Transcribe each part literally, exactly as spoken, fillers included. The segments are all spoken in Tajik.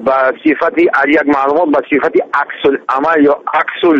به صفتی از یک معلومات به صفتی عکس العمل یا عکس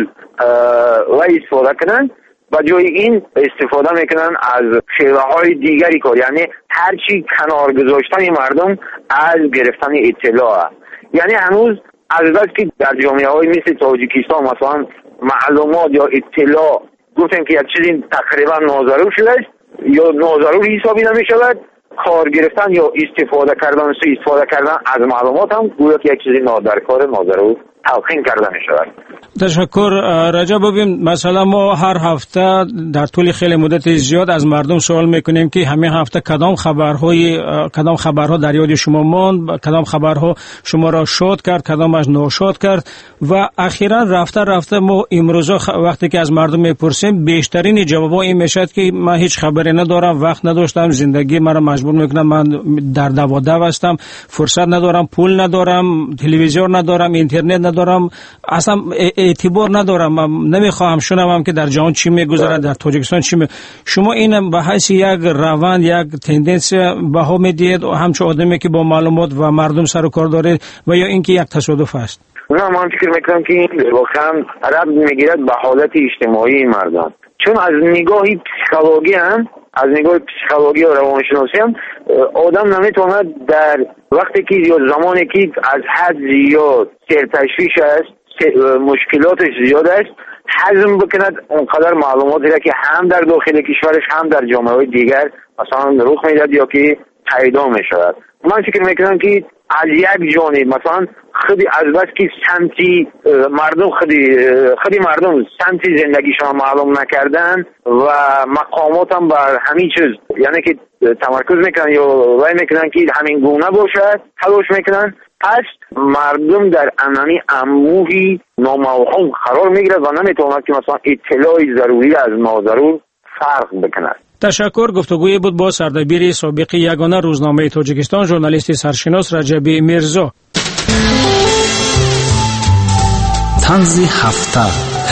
و استفاده کنن، با جای این استفاده میکنن از شیوه های دیگری کار، یعنی هرچی کنار گذاشتن مردم از گرفتن اطلاع. یعنی هنوز از بس که در جامعه های مثل تاجیکستان مثلا معلومات یا اطلاع گفتن که یک چیزی تقریبا ناضرور شده است یا ناضرور حسابی نمی شود، کار گرفتن یا استفاده کردن سو استفاده کردن از معلومات هم گویا که یک چیزی نادرکار ناضرور تلقین کرده می شود. تشکر رجب. ببین مثلا ما هر هفته در طول خیلی مدت زیاد از مردم سوال میکنیم که همین هفته کدام خبرهای کدام خبرها در یاد شما ماند، کدام خبرها شما را شاد کرد، کدامش ناشاد کرد. و اخیرا رفته رفته ما امروزا وقتی که از مردم میپرسیم بیشترین جوابا این میشد که من هیچ خبری ندارم، وقت نداشتم، زندگی مرا مجبور میکنه، من در دوادو هستم، فرصت ندارم، پول ندارم، تلویزیون ندارم، اینترنت ندارم، اصلا اعتبار ندارم، نمیخواهم شنوم که در جهان چی میگذره، در تاجیکستان چی می... شما این به حیث یک روند، یک تندنس بها میدید همچون آدمی که با معلومات و مردم سر و کار داره و یا اینکه یک تصادف است؟ نه، من فکر میکنم که این واقعا ربط میگیرد به حالت اجتماعی مردم، چون از نگاهی پسیکولوژی هم از نگاه پسیکولوژی و روانشناسی هم آدم نمیتواند در وقتی که یا زمانی که از حد زیاد سرتشویش است، مشکلاتش زیاد است، هضم بکند اونقدر معلوماتی را که هم در داخل کشورش هم در جامعه های دیگر مثلا رخ میدهد یا که پیدا می شود. من فکر میکنم که از یک جانب مثلا خودی از بس که سمتی مردم خودی خودی مردم سمتی زندگیشان معلوم نکردن و مقامات هم بر همین چیز یعنی که تمرکز میکنن یا وای میکنن که همین گونه باشه، تلاش میکنن، پس مردم در انانی انبوهی نامفهوم قرار میگیرد و نمیتواند که مثلا اطلاعی ضروری از ناضرور فرق بکند. تشکر. گفتگوی بود با سردبیر سابق یگانه روزنامه تاجیکستان ژورنالیست سرشناس رجب میرزا. طنز هفته.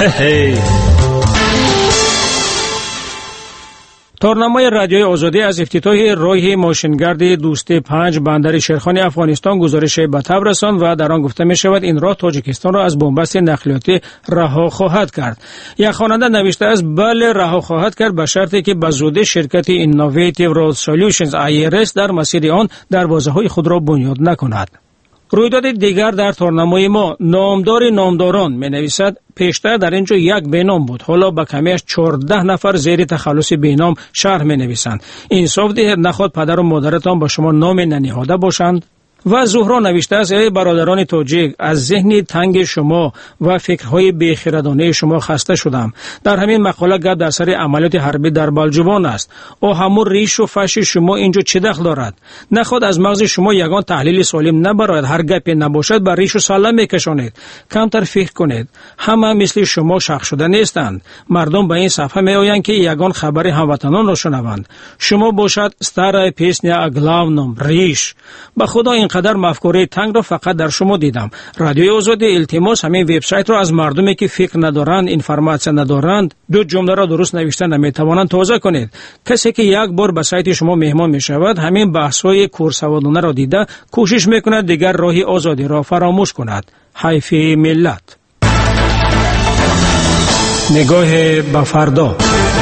تارنمای رادیوی آزادی از افتتاح راه ماشینگرد دوست پنج بندر شیرخان افغانستان گزارش به تب رساند و در آن گفته می شود این راه تاجیکستان را از بنبست نقلیاتی رها خواهد کرد. یک خواننده نوشته است بله رها خواهد کرد به شرطی که به زودی شرکت اینوویتیو رود سولوشنز آی آر اس در مسیر آن دروازه‌های خود را بنیاد نکند. رویداد دیگر در تارنمای ما نامدار نامداران می نویسد پیشتر در اینجا یک بینام بود، حالا با کمیش چهارده نفر زیر تخلص بینام شرح می نویسند. انصاف دهید نخواد پدر و مادرتان با شما نام ننهاده باشند. و زهرا نوشته است ای برادران تاجیک از ذهن تنگ شما و فکرهای بیخردانه شما خسته شدم. در همین مقاله گپ در سر عملیات حربی در بلجبان است. او همون ریش و فش شما اینجا چه دخل دارد؟ نخواد از مغز شما یگان تحلیل سالم نبراید، هر گپی نباشد بر ریش و سلم میکشانید. کمتر فکر کنید. همه مثل شما شاخ شده نیستند. مردم به این صفحه میآیند که یگان خبر هموطنان را شنوند. شما باشد ستاره پیسنیا اگلاونم ریش. به خدا این قدر مفکوره تنگ را فقط در شما دیدم. رادیوی آزادی التماس همین وبسایت را از مردمی که فکر ندارند، اینفورماسیون ندارند، دو جمله را درست نوشته نمیتوانند تازه کنید. کسی که یک بار به سایت شما مهمان می شود همین بحث‌های کورسوادانه را دیده کوشش میکند دیگر راه آزادی را فراموش کند. حیف ملت. نگاه به فردا.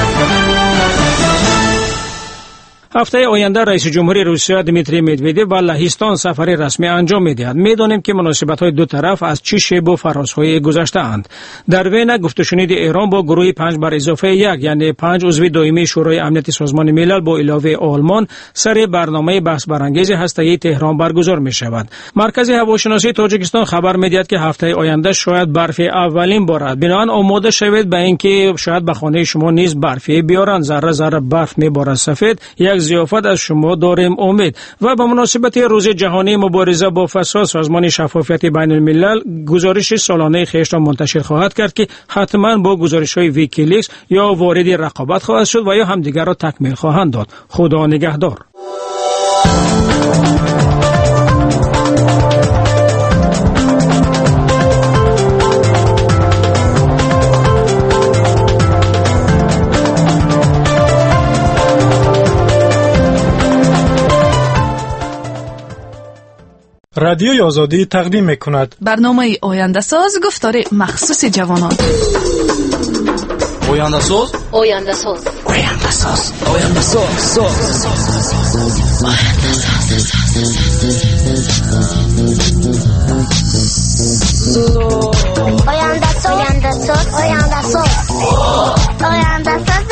هفته آینده رئیس جمهوری روسیه دمیتری مدودوف به لهستان سفر رسمی انجام می‌دهد. می‌دانیم که مناسبت‌های دو طرف از چه شیب و فرازهای گذشته‌اند. در وین گفت و شنید ایران با گروه پنج بر اضافه یک یعنی پنج عضو دائمی شورای امنیت سازمان ملل با علاوه آلمان سر برنامه بحث برانگیز هسته‌ای تهران برگزار می‌شود. مرکز هواشناسی تاجیکستان خبر می‌دهد که هفته آینده شاید برف اولین بارد. بنابراین آماده شوید به اینکه شاید به خانه شما نیز برفی بیارند. ذره ذره برف می‌بارد سفید. یک ضیافت از شما داریم امید. و به مناسبت روز جهانی مبارزه با فساد سازمان شفافیت بین الملل گزارش سالانه خیش را منتشر خواهد کرد که حتما با گزارش‌های ویکیلیکس یا وارد رقابت خواهد شد و یا همدیگر را تکمیل خواهند داد. خدا نگهدار. رادیوی آزادی تقدیم می‌کند. برنامه آینده ساز گفتار مخصوص جوانان. آینده ساز آینده ساز آینده ساز آینده ساز آینده ساز آینده ساز آینده ساز آینده ساز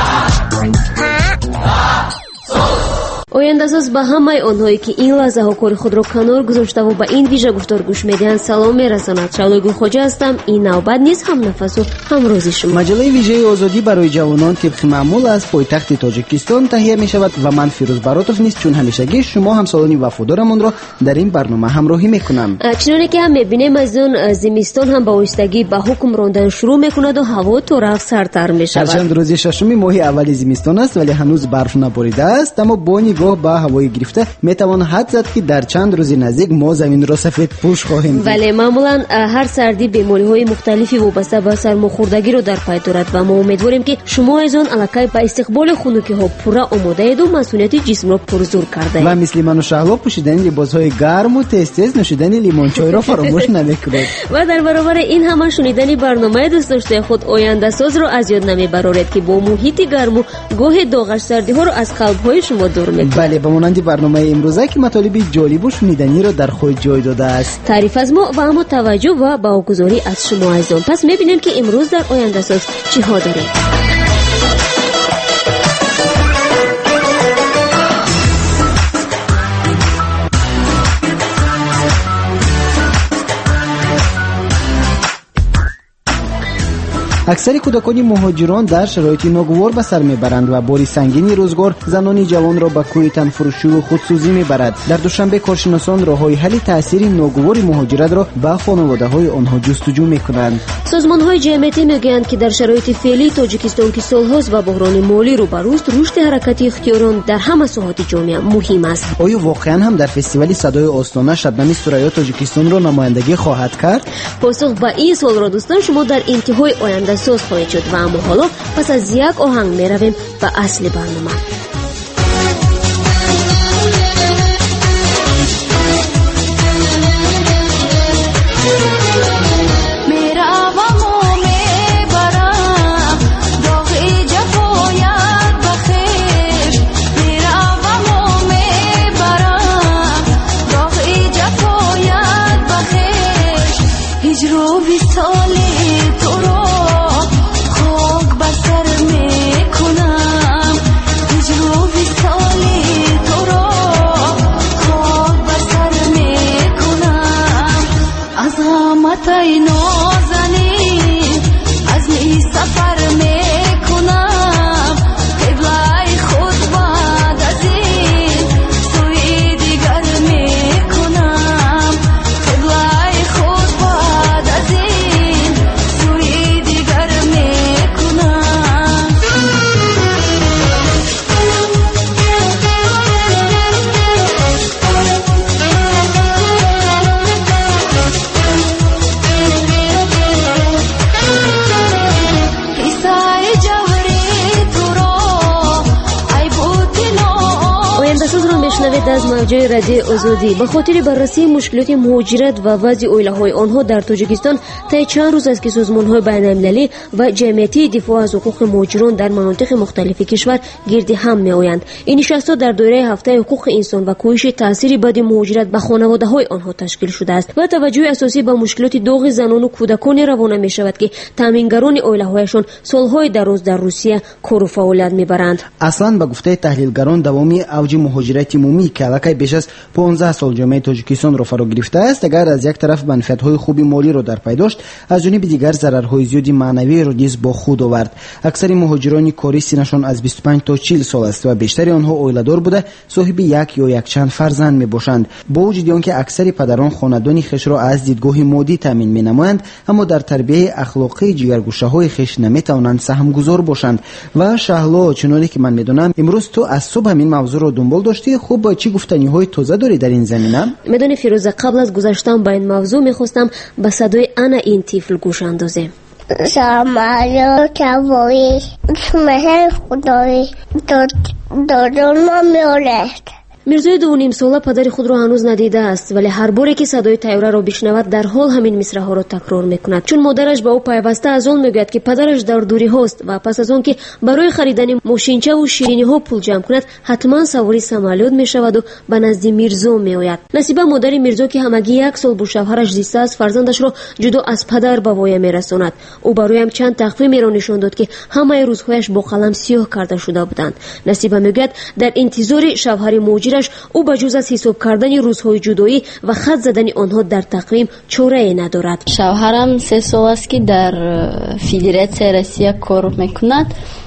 ояндасоз ба ҳамаи онҳое ки ин лаҳзаҳо кори худро канор гузоштаву ба ин вижа гуфтор гӯш медиҳанд салом мерасонад. шавлои хоҷа ҳастам. ин навбат низ ҳамнафасу ҳамрози шумо. маҷалаи вижаи озодӣ барои ҷавонон тибқи маъмул аз пойтахти тоҷикистон таҳия мешавад ва ман фирӯз баротов низ чун ҳамешагӣ шумо ҳамсолони вафодорамонро дар ин барнома ҳамроҳӣ мекунам. чуноне ки ҳам мебинем азон зимистон ҳам ба оҳистагӣ ба ҳукм рондан шурӯъ мекунаду ҳаво то рафт сартар мешавад. ҳарчанд рӯзи шашуми моҳи аввали зимистон аст вале ҳанӯз барф наборидааст, аммо бо нигоҳ ба ҳавои гирифта метавон ҳад зад ки дар чанд рӯзи наздик мо заминро сафедпӯш хоҳем дид. вале маъмулан ҳар сардӣ бемориҳои мухталифи вобаста ба сармохӯрдагиро дар пай дорад ва мо умедворем ки шумо азон аллакай ба истиқболи хунукиҳо пурра омодаеду масъулияти ҷисмро пурзур кардаед ва мисли ману шаҳло пӯшидани либосҳои гарму тез-тез нӯшидани лимончойро фаромӯш намекунед. ва дар баробари ин ҳама шунидани барномаи дӯстдоштаи худ ояндасозро аз ёд намебароред ки бо муҳити гарму гоҳе доғаш сардиҳоро аз қалбҳои шумо дур мекунад. бале ба монанди барномаи имрӯза ки матолиби ҷолибу шуниданиро дар ход ҷой додааст. таъриф аз мо ва аммо таваҷҷӯҳ ва баҳогузорӣ аз шумо азизон. пас мебинем ки имрӯз дар ояндасоз чиҳо дорем. аксари кӯдакони муҳоҷирон дар шароити ногувор ба сар мебаранд ва бори сангини рӯзгор занони ҷавонро ба кӯи танфурӯшиву худсӯзӣ мебарад. дар душанбе коршиносон роҳҳои ҳалли таъсири ногувори муҳоҷиратро ба хонаводаҳои онҳо ҷустуҷӯ мекунанд. созмонҳои ҷамъиятӣ мегӯянд ки дар шароити феълии тоҷикистон ки солҳост ба буҳрони молӣ рӯбарӯст, рушди ҳаракати ихтиёрон дар ҳама соҳати ҷомеа муҳим аст. оё воқеан ҳам дар фестивали садои остона шабнами сурайё тоҷикистонро намояндагӣ хоҳад кард? посух ба ин суолро дӯстон шумо дар интиҳои ояндасоз хоҳед шуд ва аммо ҳоло пас аз як оҳанг меравем ба асли барнома. аз мавҷаи радиои озодӣ ба хотири баррасии мушкилоти муҳоҷират ва вазъи оилаҳои онҳо дар тоҷикистон таи чанд рӯз аст ки созмонҳои байналмилалӣ ва ҷамъиятии дифоъ аз ҳуқуқи муҳоҷирон дар манотиқи мухталифи кишвар гирди ҳам меоянд. ин нишастҳо дар доираи ҳафтаи ҳуқуқи инсон ва кӯҳиши таъсири бади муҳоҷират ба хонаводаҳои онҳо ташкил шудааст ва таваҷҷӯҳи асосӣ ба мушкилоти доғи занону кӯдаконе равона мешавад ки таъмингарони оилаҳояшон солҳои дароз дар русия кору фаъолият мебаранд. аслан ба гуфтаи таҳлилгарон давоми авҷи муҳоҷирати умумӣ ки аллакай беш аз понздаҳ сол ҷомеаи тоҷикистонро фаро гирифтааст, агар аз як тараф манфиатҳои хуби молиро дар пай дошт, аз ҷониби дигар зарарҳои зиёди маънавиеро низ бо худ овард. аксари муҳоҷирони корӣ синашон аз бисту панҷ то чил сол аст ва бештари онҳо оиладор буда соҳиби як ё якчанд фарзанд мебошанд. бо вуҷуди он ки аксари падарон хонадони хешро аз дидгоҳи моддӣ таъмин менамоянд, аммо дар тарбияи ахлоқии ҷигаргӯшаҳои хеш наметавонанд саҳмгузор бошанд. ва шаҳло, чуноне ки ман медонам имрӯз ту аз субҳ ҳамин мавзӯъро дунбол доштӣ, хуб чӣ гуфтаниҳои тоза дорӣ дар ин замина? медони фирӯза, қабл аз гузаштан ба ин мавзӯъ мехостам ба садои ана ин тифл гӯш андозем. Самалётовои смеҳ худои додон ма меорад мирзои ду ним сола падари худро ҳанӯз надидааст, вале ҳар боре ки садои тайёраро бишнавад дарҳол ҳамин мисраҳоро такрор мекунад, чун модараш ба ӯ пайваста аз он мегӯяд ки падараш дар дуриҳост ва пас аз он ки барои харидани мошинчаву шириниҳо пул ҷамъ кунад, ҳатман савори самолёт мешаваду ба назди мирзо меояд. насиба модари мирзо ки ҳамагӣ як сол бо шавҳараш зистааст, фарзандашро ҷудо аз падар ба воя мерасонад. ӯ бароям чанд тахвимеро нишон дод ки ҳамаи рӯзҳояш бо қалам сиёҳ карда шуда буданд. насиба мегӯяд дар интизори шавҳари муҳоҷираш ӯ ба ҷуз аз ҳисоб кардани рӯзҳои ҷудоӣ ва хат задани онҳо дар тақвим чорае надорад. шавҳарам се сол аст ки дар федератсияи Россия кор мекунад.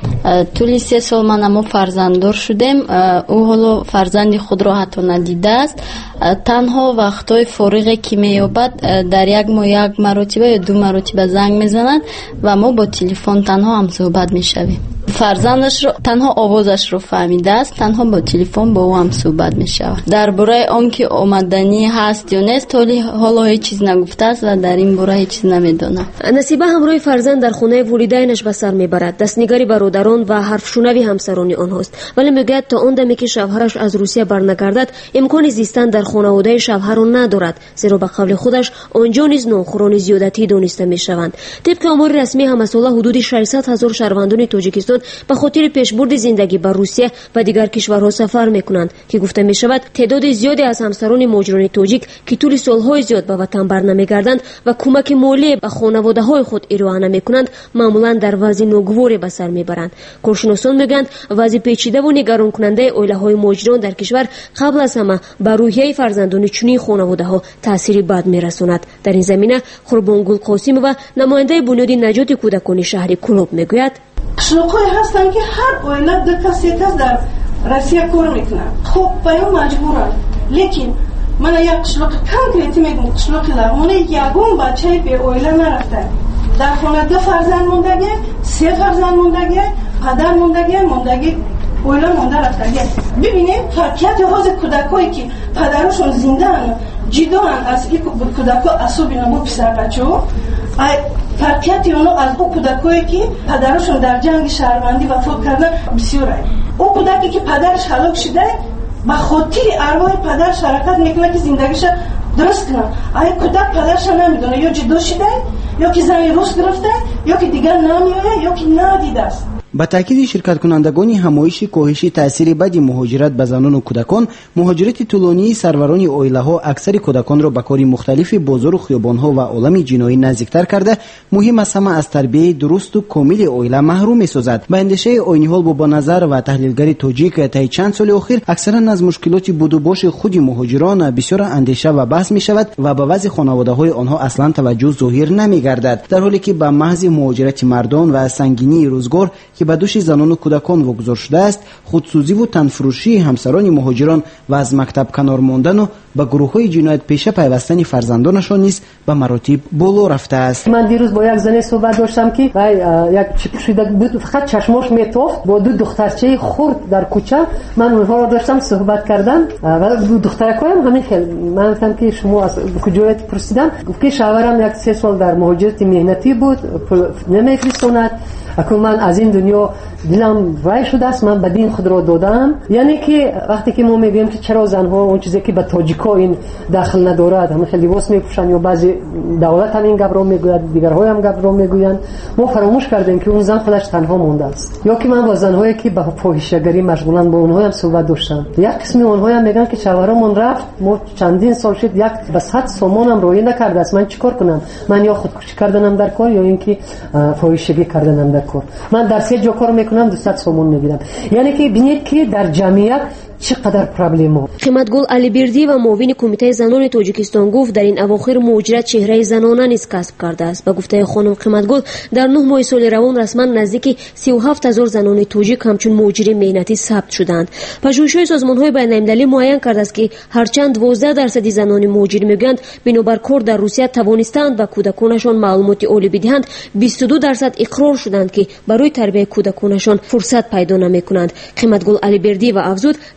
тӯли се сол манамо фарзанддор шудем. ӯ ҳоло фарзанди худро ҳатто надидааст. танҳо вақтҳои фориғе ки меёбад дар як моҳ як маротиба ё ду маротиба занг мезанад ва мо бо телефон танҳо ҳамсӯҳбат мешавем. фарзандашро танҳо овозашро фаҳмидааст, танҳо бо телефон бо ӯ ҳам суҳбат мешавад. дар бораи он ки омаданӣ ҳаст ё нест ҳоли ҳоло ҳеҷ чиз нагуфтааст ва дар ин бора ҳеҷ чиз намедонам. насиба ҳамроҳи фарзанд дар хонаи волидайнаш ба сар мебарад. дастнигари бародарон ва ҳарфшунави ҳамсарони онҳост, вале мегӯяд то он даме ки шавҳараш аз русия барнагардад имкони зистан дар хонаводаи шавҳарро надорад, зеро ба қавли худаш онҷо низ нохӯрони зиёдатӣ дониста мешаванд. тибқи омори расмии ҳамасола ҳудуди шашсад ҳазор шаҳрвандони тоҷикистон ба хотири пешбурди зиндагӣ ба русия ва дигар кишварҳо сафар мекунанд, ки гуфта мешавад теъдоди зиёде аз ҳамсарони муҳоҷирони тоҷик ки тӯли солҳои зиёд ба ватан барнамегарданд ва кӯмаки молие ба хонаводаҳои худ ироа намекунанд, маъмулан дар вазъи ногуворе ба сар мебаранд. коршиносон мегӯянд вазъи печидаву нигаронкунандаи оилаҳои муҳоҷирон дар кишвар қабл аз ҳама ба рӯҳияи фарзандони чунин хонаводаҳо таъсири бад мерасонад. дар ин замина қурбонгул қосимова, намояндаи бунёди наҷоти кӯдакони шаҳри Кӯлоб мегӯяд: қишлоқҳое ҳастанд ки ҳар оила ду кас се кас дар Россия кор мекунанд. хуб ба ин маҷбуранд, лекин мана як қишлоқи конкрети мегӯям, қишлоқи Лағмоне ягон бачаи беоила нарафта. дар хона ду фарзанд мондаги, се фарзанд мондаги, падар мондаги, мондаги оила монда рафтаги. бибинед фарқияти ҳозир кӯдакое ки падарашон зиндаанд, ҷидоанд аз ин кӯдако асоби намо писарбачаҳо. фарқияти онҳо аз ӯ кӯдакое ки падарашон дар ҷанги шаҳрвандӣ вафот кардан бисёр аст. ӯ кӯдаке ки падараш ҳалок шуда ба хотири арвоҳи падараш ҳаракат мекунад ки зиндагиша дуруст кунад. ай кӯдак падараша намедонад, ё ҷудо шуда, ё ки зани рӯз гирифта, ё ки дигар намеояд, ё ки надидааст. ба таъкиди ширкаткунандагони ҳамоиши коҳиши таъсири баъди муҳоҷират ба занону кӯдакон, муҳоҷирати тӯлонии сарварони оилаҳо аксари кӯдаконро ба кори мухталифи бозору хиёбонҳо ва олами ҷиноӣ наздиктар карда, муҳим аз ҳама аз тарбияи дурусту комили оила маҳрум месозад. ба эндешаи Ойниҳол Бобоназар ва таҳлилгари тоҷик, таи чанд соли охир аксаран аз мушкилоти будубоши худи муҳоҷирон бисёр андеша ва баҳс мешавад ва ба вазъи хонаводаҳои онҳо аслан таваҷҷӯҳ зоҳир намегардад, дар ҳоле ки ба маҳзи муҳоҷирати мардон ва сангинии рӯзгор ки ба души занону кӯдакон вогузор шудааст, худсӯзиву танфурӯшии ҳамсарони муҳоҷирон ва аз мактаб канор мондану ба гурӯҳҳои ҷиноятпеша пайвастани фарзандонашон низ ба маротиб боло рафтааст. ман дирӯз бо як зане суҳбат доштам ки вай як чипшида буд, фақат чашмош метофт бо ду духтарчаи хурд дар кӯча. ман онҳоро доштам суҳбат кардам ва духтаракоям ҳамин хел. ман гуфтам ки шумо аз куҷоят пурсидам. гуфт ки шавҳарам як се сол дар муҳоҷирати меҳнатӣ буд, пул намефиристонад. акун ман аз ин дунё дилам вай шудааст, ман ба дин худро додам. яъне ки вақте ки мо мегӯем ки чаро занҳо он чизе ки ба тоҷико ин дахл надорад, ҳамин хел либос мепӯшанд ё баъзе давлат ҳам ин гапро мегӯяд, дигарҳо ҳам гапро мегӯянд, мо фаромӯш кардем ки он зан худаш танҳо мондааст. ё ки ман бо занҳое ки ба фоҳишагарӣ машғуланд бо онҳоям суҳбат доштам. як қисми онҳоям мегӯянд ки шавҳаромон рафт, мо чандин сол шуд як ба сад сомонам роӣ накардааст, ман чӣ кор кунам? ман ё худкушӣ карданам дар кор ё ин ки фоҳишагӣ карданам дар кор. ман дар се ҷо кор мекунам, дусад сомон мегирам. яъне ки бинед ки дар ҷамъият чӣ қадар проблема. қиматгул Алибердӣ ва муовини кумитаи занони Тоҷикистон гуфт дар ин авохир муҳоҷират чеҳраи занона низ касб кардааст. ба гуфтаи хонум Қиматгул, дар нӯҳ моҳи соли равон расман наздики сию ҳафт ҳазор занони тоҷик ҳамчун муҳоҷири меҳнатӣ сабт шуданд. пажӯҳишҳои созмонҳои байналмилалӣ муайян кардааст ки ҳарчанд дувоздаҳ дарсади занони муҳоҷир мегӯянд бинобар кор дар Русия тавонистаанд ба кӯдаконашон маълумоти олӣ бидиҳанд, бисту ду дарсад иқрор шуданд ки барои тарбияи кӯдаконашон фурсат пайдо намекунанд. Қиматгул Алибердӣ ва афзуд,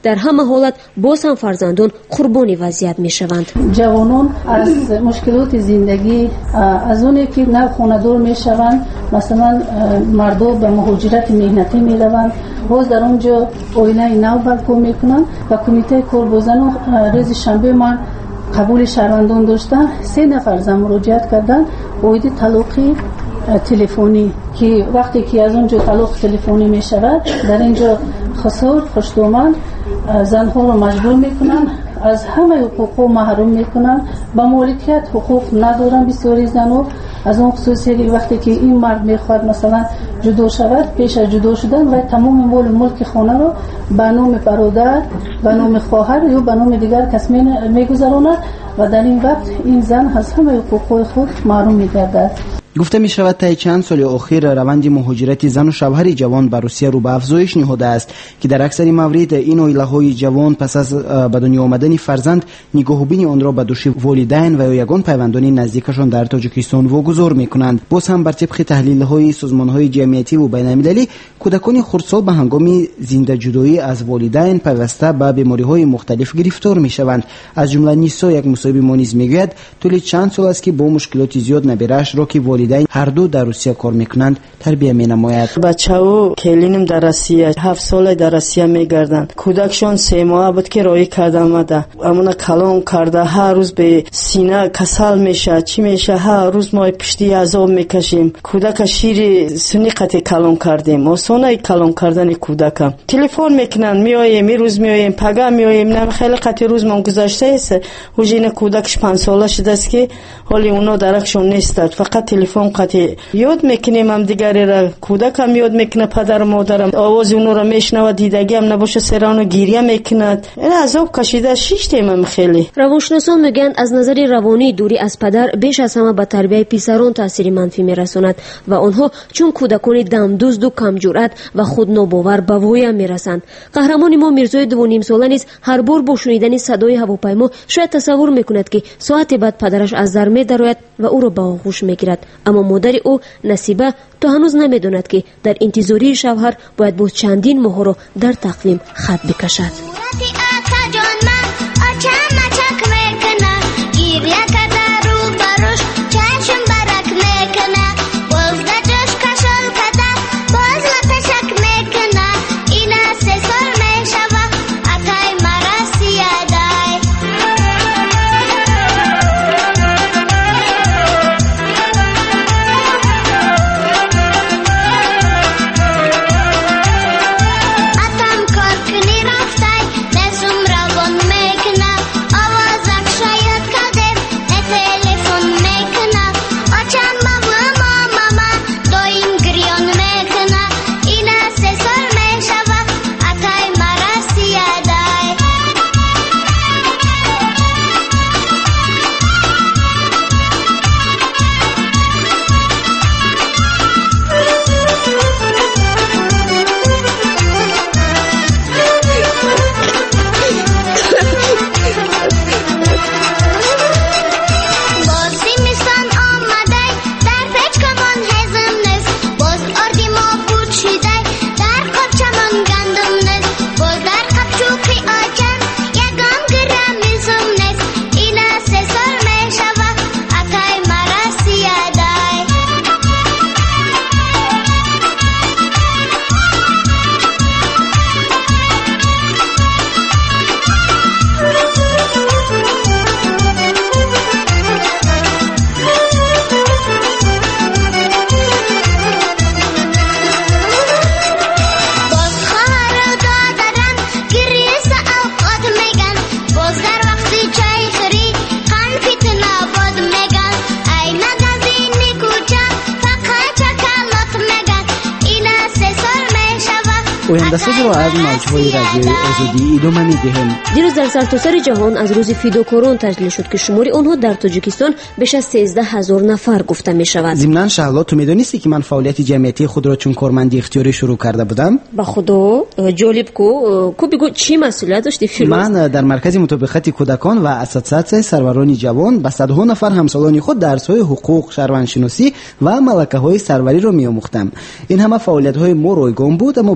در همه حالت باز هم فرزندان قربانی وضعیت می شوند. جوانان از مشکلات زندگی از اونی که نه خانه‌دار می شوند، مثلا مردم به مهاجرت مهنتی می روند، باز در اونجا آینه نو برپا می کنند و کمیته کارگزاران روز شنبه من قبول شهروندان داشتن. سه نفر زن مراجعت کردن اوید طلاقی تلفنی که وقتی که از اونجا طلاق تلفنی می شود در اینجا خسار خوشدومن زنها رو مجبور میکنن، از همه حقوق محروم میکنن، با مالکیت حقوق ندارن. بسیاری زنها از اون خصوصی وقتی که این مرد میخواد مثلا جدا شود، پیش از جدا شدن و تمام مال ملک خانه رو به نام برادر، به نام خواهر یا به نام دیگر کس میگذراند و در این وقت این زن از همه حقوق خود محروم میگردد. گفته می شود طی چند سال اخیر روند مهاجرت زن و شوهر جوان به روسیه رو به افزایش نهاده است که در اکثر موارد این عائله‌های جوان پس از به دنیا آمدن فرزند نگاهبینی آن را به دوش والدین و یگان پیوندان نزدیکشان در تاجیکستان واگذار می کنند. باز هم بر طبق تحلیل‌های سازمان‌های جمعیتی و بین‌المللی کودکان خردسال به هنگام زنده جدایی از والدین پیوسته به بیماری‌های مختلف گرفتار می شوند. از جمله نیسا یک مصاحبه ما نیز میگوید طول چند سال است که با مشکلات زیاد نبیرش را که والدین هر دو در روسیه کار میکنند تربیت مینماید. بچه‌ها کلینم در روسیه هفت سال در روسیه میگردند. کودکشون سه ماه بود که رای کرده آمده، امون کلام کرده، هر روز به سینه کسل میشه، چی میشه، هر روز ما پشتی عذاب میکشیم. کودک شیر سنی قطع کلام کردیم، آسانه کلام کردن کودک. تلفن میکنن میایم، می روز میایم، پگاه میایم، نه خیلی قطع روز من گذشته است. وجین کودکش پنج ساله شده است که حالی اونا درکشون نیست، فقط تلفن قطع یاد میکنیم هم دیگری را. کودک هم یاد میکنه پدر و مادرم، آواز اونو را میشنوه، دیدگی هم نباشه سرانو گریه میکند. این عذاب کشیده شش تیم خیلی. روانشناسان میگن از نظر روانی دوری از پدر بیش از همه به تربیت پسران تاثیر منفی میرساند و آنها چون کودکان دمدوز و کم جرأت و خود ناباور به وای میرسند. قهرمان ما میرزای دو و نیم ساله نیز هر بار با شنیدن صدای هواپیما شاید تصور میکند که ساعت بعد پدرش از در میدراید و او را به آغوش میگیرد، اما مادر او نصیبه تا هنوز نمیداند که در انتظاری شوهر باید با چندین ماه را در تقویم خط بکشد. آینده‌ساز را از موج‌های رادیوی آزادی ادامه می‌دهیم. دیروز در سرتاسر جهان از روز فداکاران تجلیل شد که شمار آنها در تاجیکستان بیش از سیزده هزار نفر گفته می‌شود. ضمناً شهلا تو می‌دانستی که من فعالیت جمعیتی خود را چون کارمندی اختیاری شروع کرده بودم؟ با خدا جالب کو کو بگو چی مسئولیت داشتی فیروز؟ من در مرکز مطابقت کودکان و اساتسیاسیون سروران جوان با صدها نفر همسالان خود درس‌های حقوق، شهروندشناسی و ملکه‌های سروری را می‌آموختم. این همه فعالیت‌های ما رایگان بود، اما برای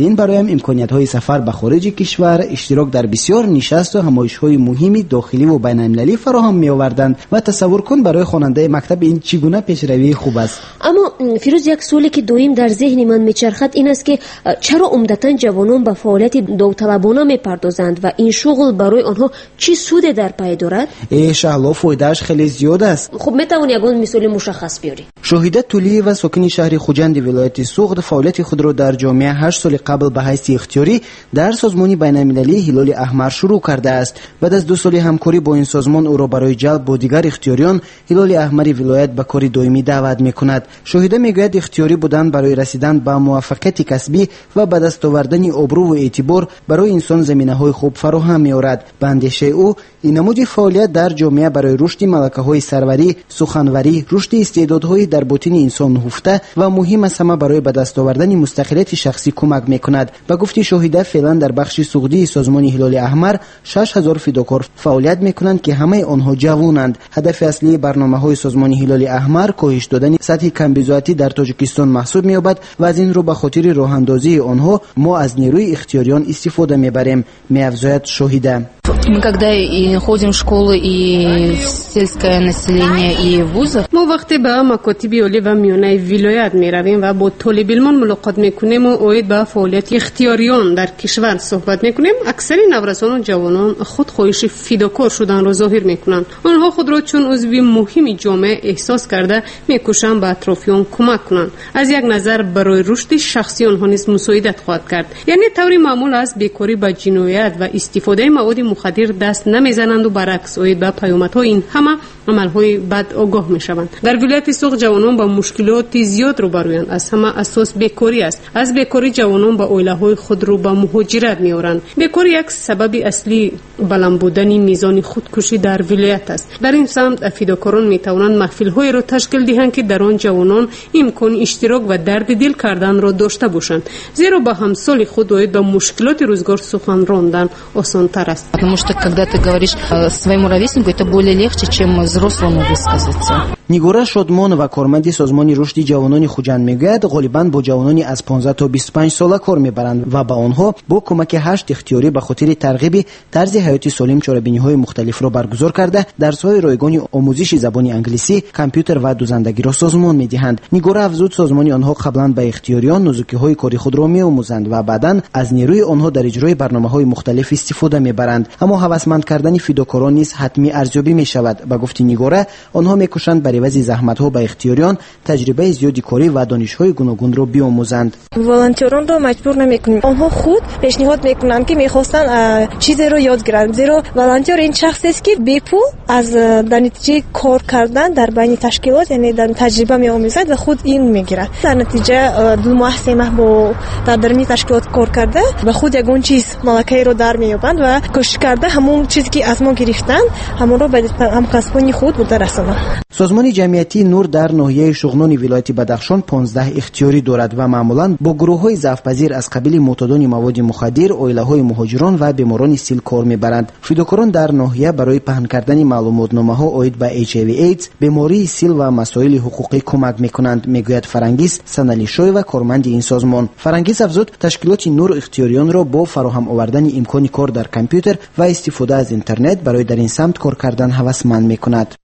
این برایم امکانیت‌های سفر به خارج کشور، اشتراک در بسیار نشست و همایش‌های مهم داخلی و بین‌المللی فراهم می‌آوردند و تصور کن برای خواننده مکتب این چگونه پیشروی خوب است. اما فیروز، یک سوالی که دویم در ذهن من میچرخد این است که چرا عمدتاً جوانان به فعالیت داوطلبانه میپردازند و این شغل برای آنها چی سود در پی دارد؟ ان شاءالله فایدهش خیلی زیاد است. خب میتوانی یگان مثال مشخص بیاری؟ شهیده تولی و ساکن شهر خوجند ولایت سوغد فعالیت خود را در جامعه هشت سال قبل به حیث اختیاری در سازمان بین‌المللی هلال احمر شروع کرده است. بعد از دو سال همکاری با این سازمان او را برای جلب با دیگر اختیاریان هلال احمر ولایت به کار دائمی دعوت میکند. شهیده میگوید اختیاری بودن برای رسیدن به موفقیت کسبی و به دست آوردن ابرو و اعتبار برای انسان زمینه‌های خوب فراهم می‌آورد. به اندیشه او این نمود فعالیت در جامعه برای رشد ملکه‌های سروری، سخنوری، رشد استعدادهای در باطن انسان نهفته و مهم از همه برای به دست آوردن مستقلیت شخصی کمک می‌کند. به گفته شهیده فعلا در بخش سوغدی سازمان هلال احمر شش هزار فداکار فعالیت می‌کنند که همه آنها جوانند. هدف اصلی برنامه‌های سازمان هلال احمر کاهش دادن سطح کمبزاعتی در تاجیکستان محسوب می‌یابد و از این رو به خاطر راه‌اندازی آنها ما از نیروی اختیاریان استفاده می‌بریم، می‌افزاید شهیده. Мы когда и ходим в школы, и в сельское население, и в вузах. ما وقتی به مکاتب عالی و میانه ولایت می رویم و با طالب علمان ملاقات میکنیم و اوید به فعالیت اختیاریان در کشور صحبت میکنیم، اکثر نوجوانان و جوانان خود خواهش فداکار شدن را ظاهر میکنند. آنها خود را چون عضو مهم جامعه احساس کرده میکوشند به اطرافیان کمک کنند. از یک نظر برای رشد شخصی آنها نیز مساعدت خواهد کرد. یعنی طوری معمول از بیکاری به جنایت و استفاده مواد مخدر دست نمیزنند و برعکس اوید به پیامدهای این همه عملهای بد آگاه میشوند. در ولایت سوغد جوانان با مشکلات زیاد روبرویند. از همه اساس بیکاری است. از بیکاری جوانان با عائله‌های خود رو به مهاجرت میآورند. بیکاری یک سبب اصلی بلند بودن میزان خودکشی در ولایت است. در این سمت فداکاران میتوانند محفل‌های را تشکیل دهند که در آن جوانان امکان اشتراک و درد دل کردن را داشته باشند، زیرا با همسال خود اوید به مشکلات روزگار سخن راندن آسان‌تر است. Потому что когда ты говоришь своему ровеснику, это более легче, чем взрослому высказаться. نیگوره شادمان و کارمند سازمان رشد جوانان خوجند میگوید غالباً با جوانانی از پانزده تا بیست و پنج ساله کار میبرند و با آنها با کمک هشت اختیاری به خاطر ترغیب طرز حیاتی سالم چاره‌بینی‌های مختلف را برگزار کرده درس‌های رایگان آموزش زبان انگلیسی، کامپیوتر و دوزندگی را سازمان میدهند. نیگوره افزود سازمان آنها قبلا به اختیاریان نزوکی‌های کاری خود را میآموزند و بعداً از نیروی آنها در اجرای برنامه‌های مختلف استفاده میبرند. اما هوسمند کردن فداکاران نیز حتمی ارزیابی میشود. به گفته نیگوره آنها میکوشند برای عوض زحمت‌ها به اختیاریان تجربه زیادی کاری و دانش‌های گوناگون را بیاموزند. والنتیران را مجبور نمی‌کنیم. آنها خود پیشنهاد می‌کنند که می‌خواستند چیزی رو یاد گیرند. زیرا والنتیر این شخصی است که بی پول از در نتیجه کار کردن در بین تشکیلات یعنی در تجربه می‌آموزد و خود این می‌گیرد. در نتیجه دو ماه سه ماه با در درمی تشکیلات کار کرده و خود یگان چیز ملکه رو در می‌یابند و کوشش کرده همون چیزی که از ما گرفتن همون رو به همکسبان خود برسانند. سازمان جمعیتی نور در ناحیه شغنان ولایت بدخشان پانزده اختیاری دارد و معمولاً با گروه‌های ضعف‌پذیر از قبیل معتادان مواد مخدر، عائله‌های مهاجران و بیماران سیل کار می‌برند. فداکاران در ناحیه برای پهن کردن معلوماتنامه‌ها عاید به اچ آی وی ایدز، بیماری سیل و مسائل حقوقی کمک می‌کنند، میگوید فرنگیس سنالیشوی و کارمند این سازمان. فرنگیس افزود تشکیلات نور اختیاریان را با فراهم آوردن امکان کار در کامپیوتر و استفاده از اینترنت برای در این سمت کار کردن هوسمند می‌کند.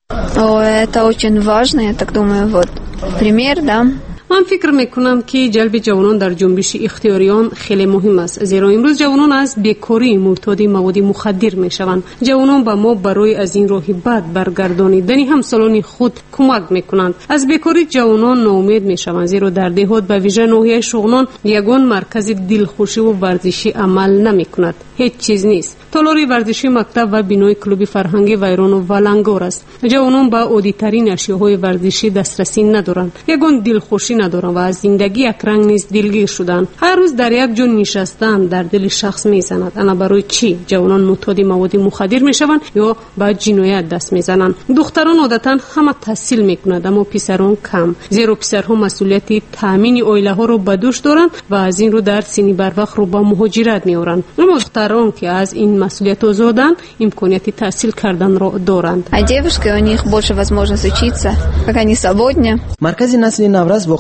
Это очень важно, я так думаю, вот пример, да. من فکر میکنم که جلب جوانان در جنبش اختیاریان خیلی مهم است، زیرا امروز جوانان از بیکاری مرتاد مواد مخدر میشوند. جوانان به ما برای از این راه بد برگردانیدن همسالان خود کمک میکنند. از بیکاری جوانان ناامید میشوند، زیرا در دهات به ویژه ناحیه شغنان یگان مرکز دلخوشی و ورزشی عمل نمیکند. هیچ چیز نیست. تالار ورزشی مکتب و بینای کلوب فرهنگی ویران و ولنگار است. جوانان به عادی‌ترین اشیاءهای ورزشی دسترسی ندارند. یگان دلخوشی ندارند و از زندگی یک رنگ نیز دلگیر شدند. هر روز در یک جا نشستن در دل شخص میزند. انا برای چی جوانان معتاد مواد مخدر میشوند یا به جنایت دست میزنند؟ دختران عادتا همه تحصیل میکنند اما پسران کم، زیرا پسرها مسئولیت تامین عائله ها را به دوش دارند و از این رو در سن بروقت رو به مهاجرت میآورند. اما دختران که از این مسئولیت آزادند امکانیت تحصیل کردن را دارند. А девушки у них больше возможность учиться, как они свободнее. مرکز نسل نورز واقع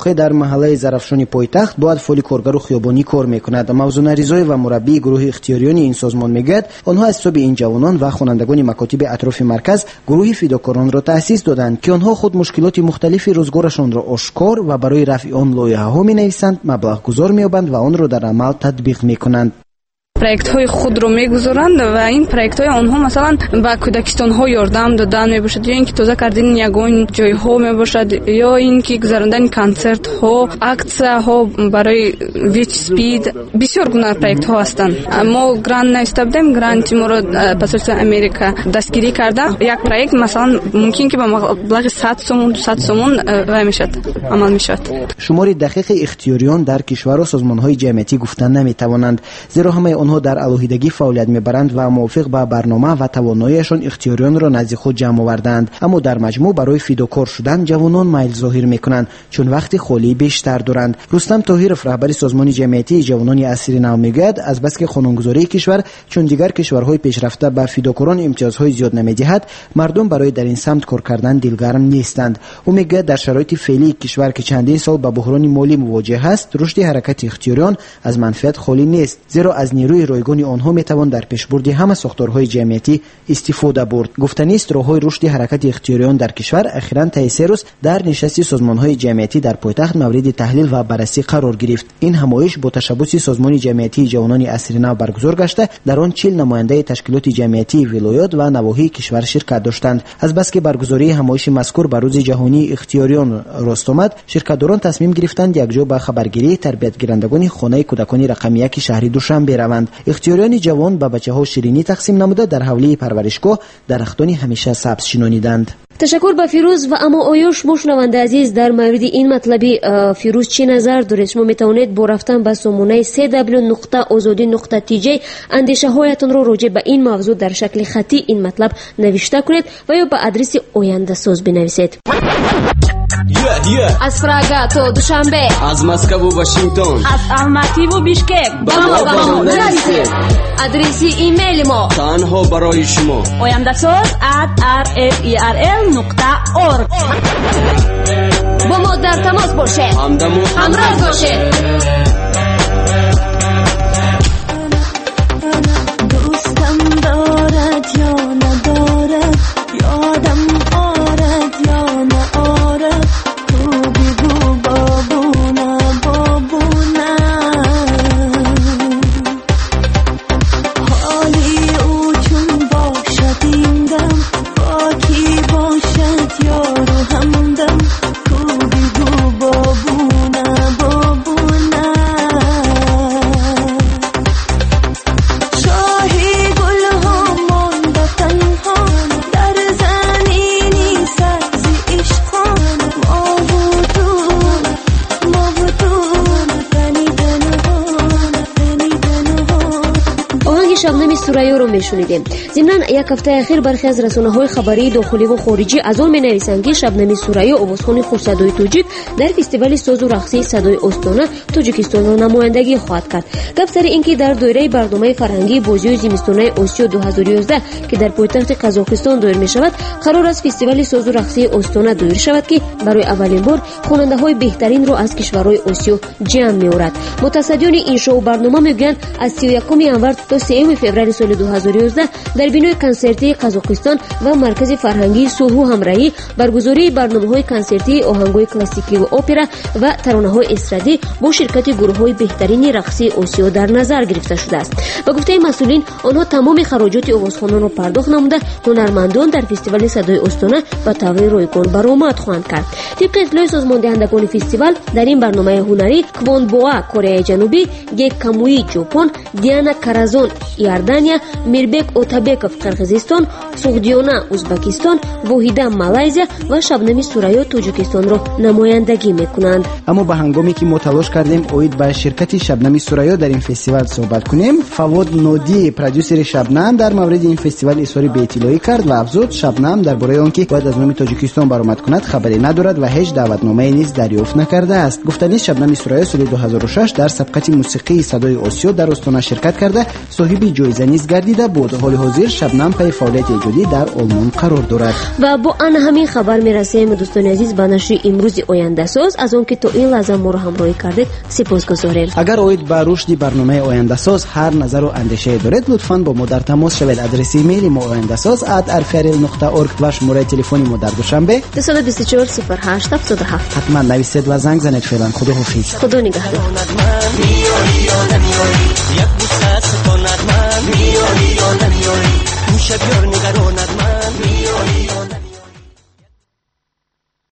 واقع در محله ظرفشان پایتخت باید فولی کارگر و خیابانی کار میکند. موزون ریزای و مربی گروه اختیاریان این سازمان میگوید آنها از صوب این جوانان و خوانندگان مکاتب اطراف مرکز گروه فداکاران را تأسیس دادند که آنها خود مشکلات مختلفی روزگارشان را آشکار و برای رفع آن لایحه‌ها می‌نویسند، مبلغ گذار می‌یابند و آن را در عمل تطبیق می‌کنند. проект ҳои худро мегузоранд ва ин проектҳои онҳо масалан ба кӯдакистонҳо ёрдам додан мебошад, ё ин ки тоза кардани ягон ҷойҳо мебошад, ё ин ки гузарондани консертҳо, аксияҳо барои вич спид, бисёр гуна проектҳо ҳастанд. мо грант нависта будем, гранти моро посольство Америка дастгирӣ карда, як проект масалан мумкин ки ба маблағи сад сомон дусад сомон вай мешад амал мешавад. шумори дақиқи ихтиёриён дар кишвару созмонҳои ҷамъиятӣ гуфтан наметавонанд, зеро ҳамаи онҳо дар алоҳидагӣ фаъолият мебаранд ва мувофиқ ба барнома ва тавоноияшон ихтиёриёнро назди худ ҷамъ овардаанд. аммо дар маҷмӯъ барои фидокор шудан ҷавонон майл зоҳир мекунанд, чун вақти холӣ бештар доранд. рустам тоҳиров, раҳбари созмони ҷамъиятии ҷавонони асри нав мегӯяд, азбаски қонунгузории кишвар чун дигар кишварҳои пешрафта ба фидокорон имтиёзҳои зиёд намедиҳад, мардум барои дар ин самт кор кардан дилгарм нестанд. ӯ мегӯяд дар шароити феълии кишвар ки чандин сол ба буҳрони молӣ мувоҷеҳ аст, рушди ҳаракати ихтиёриён аз манфиат холӣ нест, зеро аз нерӯи ройгони онҳо метавон дар пешбурди ҳама сохторҳои ҷамъиятӣ истифода бурд. гуфтанист роҳҳои рушди ҳаракати ихтиёриён дар кишвар ахиран таи се рӯз дар нишасти созмонҳои ҷамъиятӣ дар пойтахт мавриди таҳлил ва баррасӣ қарор гирифт. ин ҳамоиш бо ташаббуси созмони ҷамъиятии ҷавонони асри нав баргузор гашта, дар он чил намояндаи ташкилоти ҷамъиятии вилоёт ва навоҳии кишвар ширкат доштанд. азбаски баргузории ҳамоиши мазкур ба рӯзи ҷаҳонии ихтиёриён рост омад, ширкатдорон тасмим гирифтанд якҷо ба хабаргирии тарбиятгирандагони хонаи кӯдакони рақами яки шаҳри душанбе раванд. ихтиёриёни ҷавон ба бачаҳо ширинӣ тақсим намуда дар ҳавлии парваришгоҳ дарахтони ҳамеша сабз шинониданд. ташаккур ба Фирӯз. ва аммо оё шумо шунавандаи азиз дар мавриди ин матлаби Фирӯз чӣ назар доред? шумо метавонед бо рафтан ба сомонаи си дабл ю нуқта озодӣ нуқта ти ҷей андешаҳоятонро роҷеъ ба ин мавзӯъ дар шакли хатӣ ин матлаб навишта кунед ва ё ба адреси ояндасоз бинависед. Yeah, yeah. аз Прага то Душанбе, аз Москву Вашингтон, аз Алмативу Бишкек ба мо ба мо нависед. адреси имейли мо танҳо барои шумо ояндасоз at r f e r l нуқта org. бо мо дар тамос бошед, ҳамдамо ҳамроҳ бошед. дӯстам дорад ё надорад, ёдам орад ё наорад, ту бигӯ бобуна бобуна. ҳоли ӯ чун бошад ин дам, бо ки бошад ёру ҳамдам, ту бигӯ бобуна бобуна. شاهی گل ها مانده تنها در زمینی سبزی عشقان، ما و تو ما و تو تنیدن ها تنیدن ها. оҳанги шабнами сурайёро мешунидем. зимнан як ҳафтаи ахир бархе аз расонаҳои хабарии дохиливу хориҷӣ аз он менависанд ки шабнами сурайё овозхони хурсадои тоҷик дар фестивали созу рақсии садои остона тоҷикистонро намояндагӣ хоҳад кард. гап сари ин ки дар доираи барномаи фарҳангии бозиҳои зимистонаи осиё ду ҳазору ёздаҳ ки дар пойтахти қазоқистон доир мешавад, қарор аст фестивали созу рақсии остона доир шавад ки барои аввалин бор хонандаҳои беҳтаринро аз кишварҳои осиё ҷамъ меорад. мутассидиёни иншоу барнома мегӯянд аз си ю якуми январ то сеюми феврали соли ду ҳазору ёздаҳ дар бинои консертии қазоқистон ва маркази фарҳангии сулҳу ҳамраҳӣ баргузории барномаҳои консертии оҳангҳои классикиву опера ва таронаҳои эстрадӣ бо ширкати гурӯҳҳои беҳтарини рақсии осиё дар назар гирифта шудааст. ба гуфтаи масъулин, онҳо тамоми хароҷоти овозхононро пардохт намуда, ҳунармандон дар фестивали садои остона ба таври ройгон баромад хоҳанд кард. тибқи иттилои созмондиҳандагони фестивал, дар ин барномаи ҳунарӣ квонбоа кореяи ҷанубӣ, гек камуи ҷопон, диана каразон иордания, мирбек отабеков қирғизистон, суғдиёна узбекистон, воҳида малайзия ва шабнами сурайё тоҷикистонро намояндагӣ мекунанд. аммо ба ҳангоме ки мо талош кардем оид ба ширкати шабнами сурайё дар ин фестивал суҳбат кунем, фавод нодӣ, продюсери шабнам, дар мавриди ин фестивал изҳори беиттилоӣ кард ва афзуд, шабнам дар бораи он ки бояд аз номи тоҷикистон баромад кунад хабаре надорад ва ҳеҷ даъватномае низ дарёфт накардааст. гуфтанист, шабнами сурайё соли ду ҳазору шаш дар сабқати мусиқии садои осиё дар остона ширкат карда, соҳиби ҷоиза низ نیز گردیده بود. حال حاضر شبنم پی فعالیت ایجادی در آلمان قرار دارد. و با آن همین خبر میرسیم دوستان عزیز به نشر امروز آینده ساز. از اون که تا این لحظه ما رو همراهی کردید سپاسگزاریم. اگر اوید به رشد برنامه آینده ساز هر نظر و اندیشه دارید لطفاً با ما در تماس شوید. آدرس ایمیل ما آینده ساز ات ارفرل نقطه اورگ و شماره تلفنی ما در دوشنبه دو دو چهار صفر هشت هفت هفت. حتما نویسید و زنگ زنید. فعلا خدا حافظ. خدا نگهدار. یک بوسه ستاند من میاری یا نمیاری گوشه بیار نگرانت من